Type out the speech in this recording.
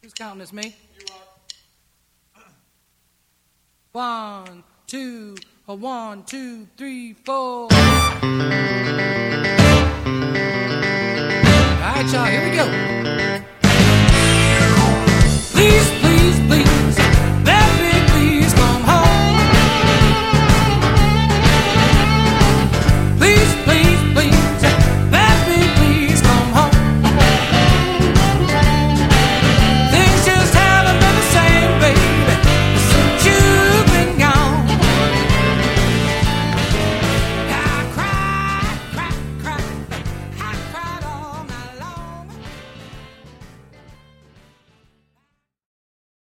Who's counting as me? You are. 1, 2, 1, 2, 3, 4. All right, y'all, here we go.